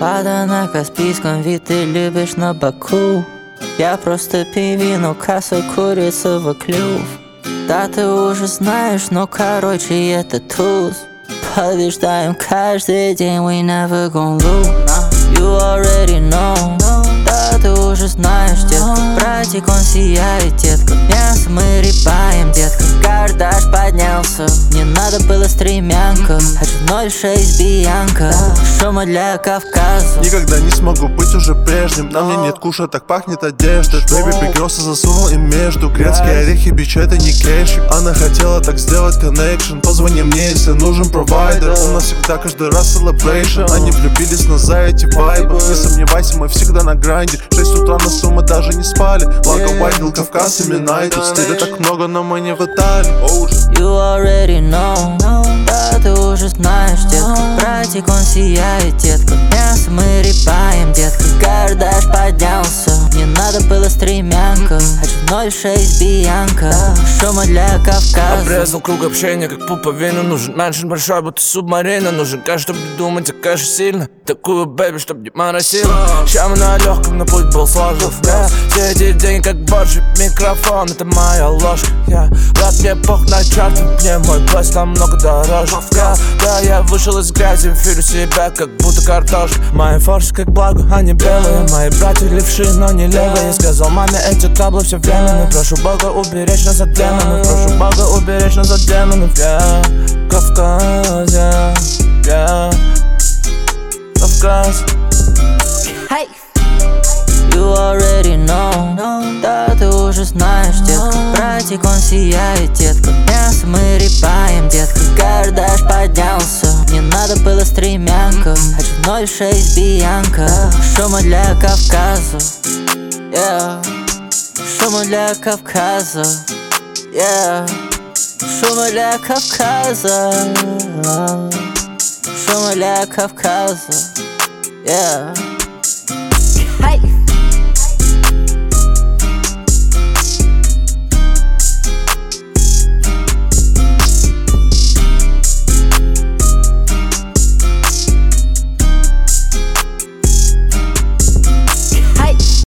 Вода на Каспийском, вид ты любишь на боку. Я просто пивину, косой курицевый клюв. Да ты уже знаешь, но короче это туз. Побеждаем каждый день, we never gon' lose. You already know. Да ты уже знаешь, детка. Братик, он сияет, детка. Мясо мы репаем, детка. Кардаш поднялся, не надо было стремянка. Хочу 0,6 биянка, шума для Кавказа. Никогда не смогу быть уже прежним. На мне нет куша, так пахнет одежда. Бэйби пригрелся, засунул им между. Грецкие орехи, бич, это не кэшик. Она хотела так сделать коннекшн. Позвони мне, если нужен провайдер. У нас всегда каждый раз celebration. Они влюбились, но за эти вайбы. Не сомневайся, мы всегда на гранде. 6 утра на суммы даже не спали. Благо White Кавказ, имена идут. Стиля так много, но мы не в Италии. You already know. Да ты уже знаешь, детка. Братик, он сияет, детка. Мясо мы репаем, детка. Кардаш поднялся, не надо было стремянка. Хочу 0,6 биянка, шума для Кавказа. Обрезал круг общения, как пуповина. Нужен меньше большой, будто субмарина. Нужен кэш, чтобы думать, а кэш сильно. Такую бэби, чтоб не моросила. Ща мы на легком, но путь был сложен. Все эти деньги, как борщи, микрофон, это моя ложка. Рад мне пох на чарты, мне мой плейс намного дороже. Да, я вышел из грязи, филю себя, как будто картошка. Мои форсы как благо, они белые. Мои братья левши, но не левые. Я сказал маме, эти таблы все временно. Прошу Бога уберечь нас от демонов. Прошу Бога уберечь нас от демонов. Кавказ, Кавказ. Hey. You already know. Да ты уже знаешь, детка. Братик, он сияет, детка. Мясо мы репаем, детка. Кардаш поднялся, не надо было стремянка. Хочу 0,6 биянка, шума для Кавказа. Шума для Кавказа. Шума для Кавказа. Шума для Кавказа.